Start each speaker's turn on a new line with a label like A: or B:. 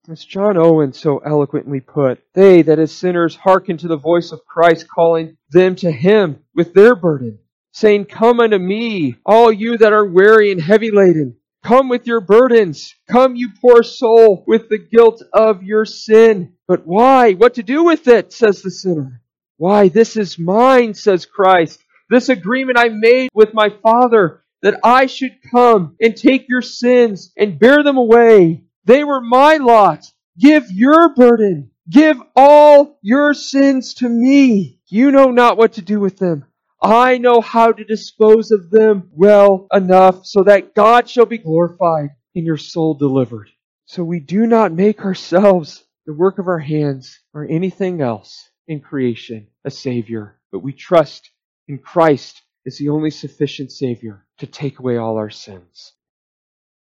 A: As John Owen so eloquently put, they that as sinners hearken to the voice of Christ calling them to Him with their burden, saying, Come unto me, all you that are weary and heavy laden. Come with your burdens. Come, you poor soul, with the guilt of your sin. But why? What to do with it, says the sinner. Why, this is mine, says Christ. This agreement I made with my Father, that I should come and take your sins and bear them away. They were my lot. Give your burden. Give all your sins to me. You know not what to do with them. I know how to dispose of them well enough so that God shall be glorified and your soul delivered. So we do not make ourselves, the work of our hands, or anything else in creation, a Savior, but we trust in Christ as the only sufficient Savior to take away all our sins.